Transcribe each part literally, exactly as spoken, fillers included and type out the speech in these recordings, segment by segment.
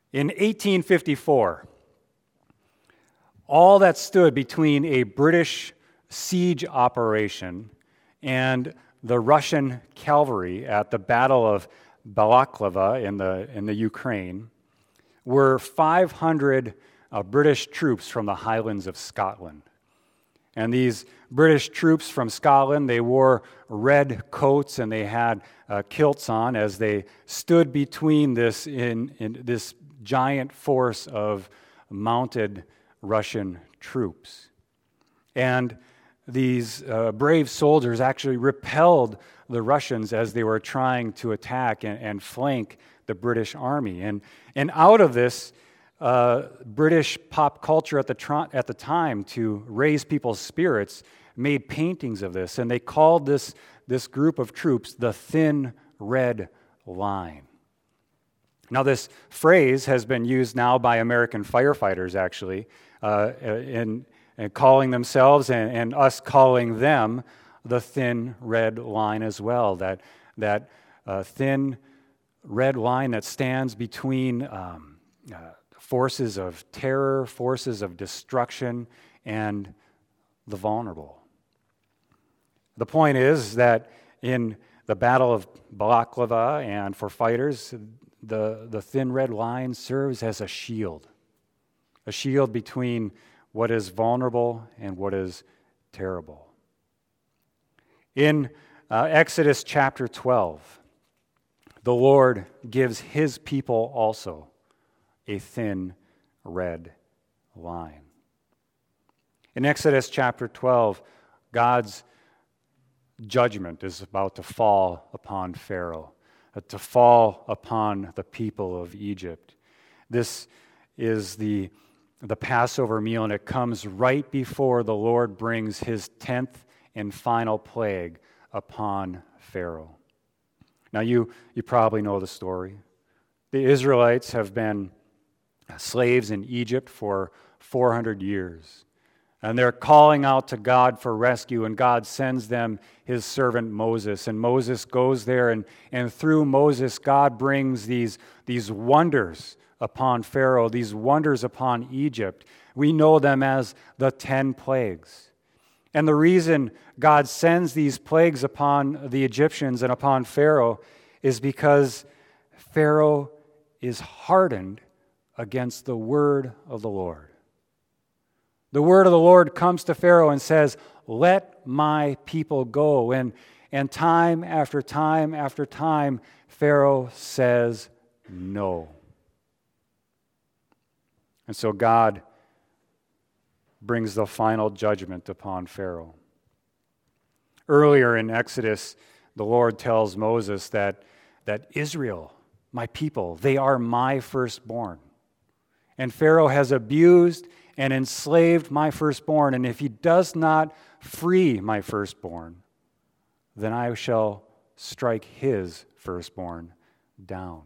In eighteen fifty-four, all that stood between a British siege operation and the Russian cavalry at the Battle of Balaclava in the, in the Ukraine were five hundred uh, British troops from the Highlands of Scotland. And these British troops from Scotland, they wore red coats and they had uh, kilts on as they stood between this in, in this giant force of mounted Russian troops. And these uh, brave soldiers actually repelled the Russians as they were trying to attack and, and flank the British army. And, and out of this, uh, British pop culture at the, tr- at the time, to raise people's spirits, made paintings of this. And they called this, this group of troops the Thin Red Line. Now, this phrase has been used now by American firefighters, actually, uh, in, in calling themselves and, and us calling them the Thin Red Line as well. That, that uh, thin red line that stands between um, uh, forces of terror, forces of destruction, and the vulnerable. The point is that in the Battle of Balaclava, and for fighters, the, the thin red line serves as a shield, a shield between what is vulnerable and what is terrible. In uh, Exodus chapter twelve, the Lord gives his people also a thin red line. In Exodus chapter twelve, God's judgment is about to fall upon Pharaoh, uh, to fall upon the people of Egypt. This is the, the Passover meal, and it comes right before the Lord brings his tenth and final plague upon Pharaoh. Now, you, you probably know the story. The Israelites have been slaves in Egypt for four hundred years. And they're calling out to God for rescue, and God sends them his servant Moses. And Moses goes there, and, and through Moses, God brings these, these wonders upon Pharaoh, these wonders upon Egypt. We know them as the ten plagues. And the reason God sends these plagues upon the Egyptians and upon Pharaoh is because Pharaoh is hardened against the word of the Lord. The word of the Lord comes to Pharaoh and says, "Let my people go." And, and time after time after time, Pharaoh says no. And so God brings the final judgment upon Pharaoh. Earlier in Exodus, the Lord tells Moses that, that Israel, my people, they are my firstborn. And Pharaoh has abused and enslaved my firstborn, and if he does not free my firstborn, then I shall strike his firstborn down.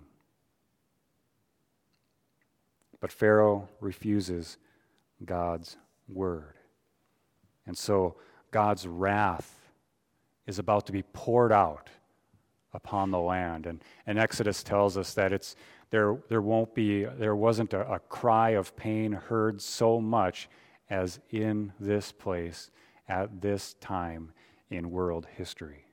But Pharaoh refuses God's word. And so God's wrath is about to be poured out upon the land. And, and Exodus tells us that it's there there won't be there wasn't a, a cry of pain heard so much as in this place at this time in world history.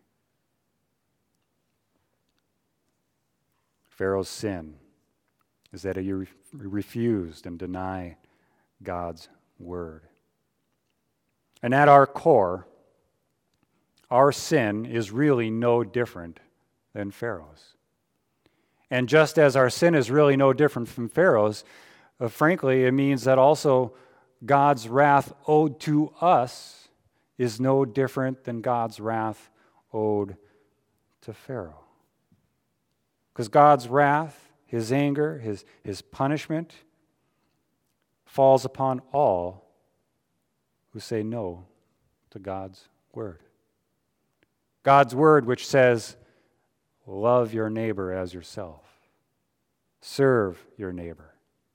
Pharaoh's sin is that he re- refused and denied God's word. And at our core, our sin is really no different than Pharaoh's. And just as our sin is really no different from Pharaoh's, uh, frankly, it means that also God's wrath owed to us is no different than God's wrath owed to Pharaoh. Because God's wrath, his anger, his, his punishment falls upon all who say no to God's word. God's word which says, love your neighbor as yourself. Serve your neighbor.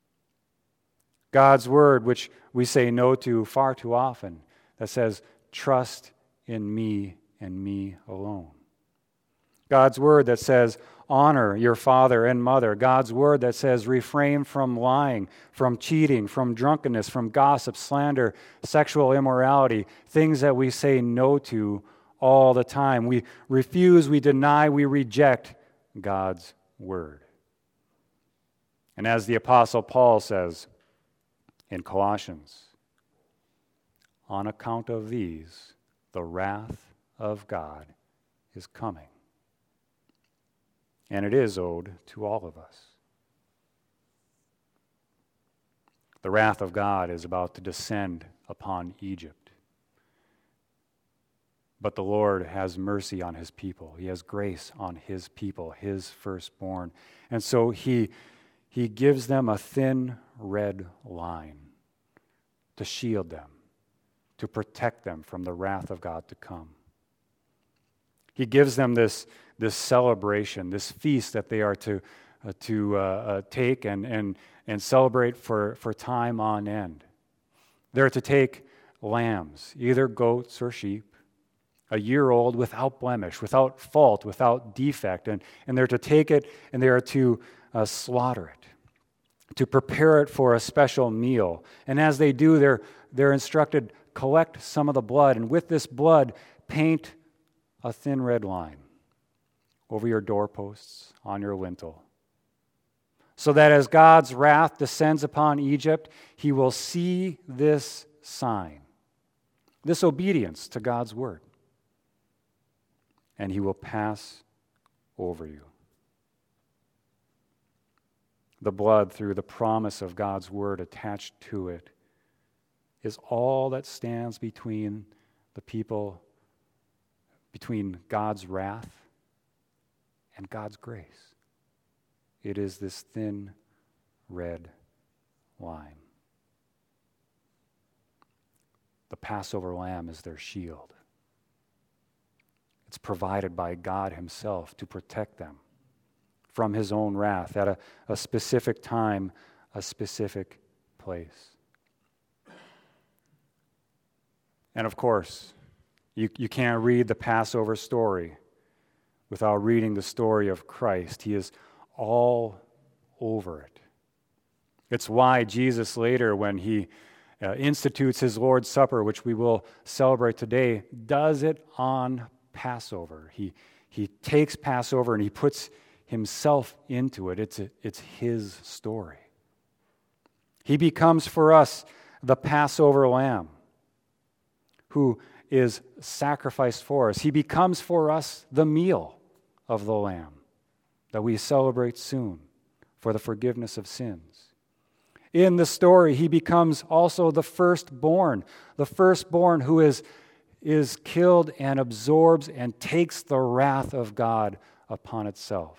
God's word which we say no to far too often, that says, trust in me and me alone. God's word that says, honor your father and mother. God's word that says refrain from lying, from cheating, from drunkenness, from gossip, slander, sexual immorality, things that we say no to all the time. We refuse, we deny, we reject God's word. And as the Apostle Paul says in Colossians, on account of these, the wrath of God is coming. And it is owed to all of us. The wrath of God is about to descend upon Egypt. But the Lord has mercy on his people. He has grace on his people, his firstborn. And so he, he gives them a thin red line to shield them, to protect them from the wrath of God to come. He gives them this, this celebration, this feast that they are to, uh, to uh, uh, take and, and, and celebrate for, for time on end. They're to take lambs, either goats or sheep, a year old without blemish, without fault, without defect, and, and they're to take it and they are to uh, slaughter it, to prepare it for a special meal. And as they do, they're, they're instructed, collect some of the blood, and with this blood, paint a thin red line over your doorposts, on your lintel, so that as God's wrath descends upon Egypt, he will see this sign, this obedience to God's word, and he will pass over you. The blood, through the promise of God's word attached to it, is all that stands between the people, between God's wrath and God's grace. It is this thin red line. The Passover lamb is their shield. It's provided by God himself to protect them from his own wrath at a, a specific time, a specific place. And of course, you, you can't read the Passover story without reading the story of Christ. He is all over it. It's why Jesus later, when he uh, institutes his Lord's Supper, which we will celebrate today, does it on Passover. He, he takes Passover and he puts himself into it. It's, a, it's his story. He becomes for us the Passover lamb who is sacrificed for us. He becomes for us the meal of the Lamb that we celebrate soon for the forgiveness of sins. In the story, he becomes also the firstborn, the firstborn who is, is killed and absorbs and takes the wrath of God upon itself.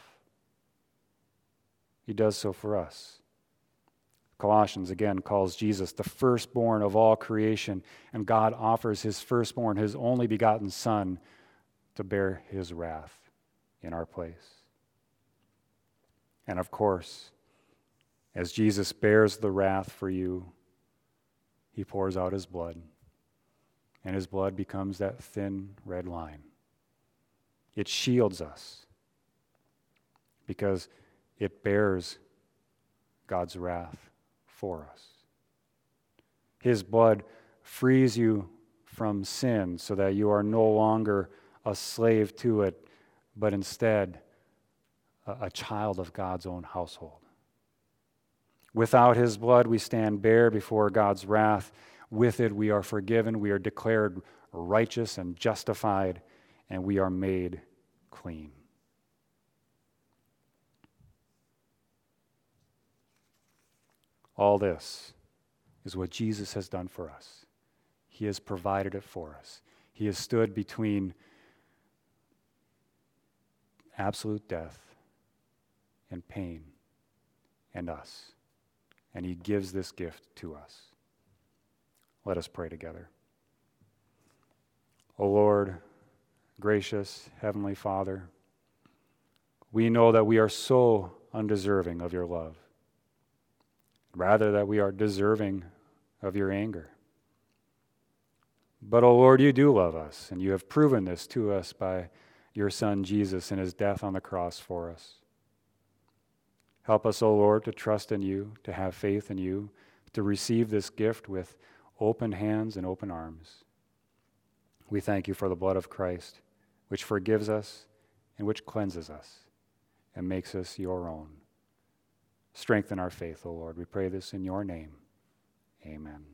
He does so for us. Colossians again calls Jesus the firstborn of all creation, and God offers his firstborn, his only begotten Son, to bear his wrath in our place. And of course, as Jesus bears the wrath for you, he pours out his blood, and his blood becomes that thin red line. It shields us because it bears God's wrath for us. His blood frees you from sin so that you are no longer a slave to it, but instead a, a child of God's own household. Without his blood, we stand bare before God's wrath. With it, we are forgiven, we are declared righteous and justified, and we are made clean. All this is what Jesus has done for us. He has provided it for us. He has stood between absolute death and pain and us. And he gives this gift to us. Let us pray together. O Lord, gracious Heavenly Father, we know that we are so undeserving of your love. Rather, that we are deserving of your anger. But, O Lord, you do love us, and you have proven this to us by your Son, Jesus, and his death on the cross for us. Help us, O Lord, to trust in you, to have faith in you, to receive this gift with open hands and open arms. We thank you for the blood of Christ, which forgives us and which cleanses us and makes us your own. Strengthen our faith, O Lord. We pray this in your name. Amen.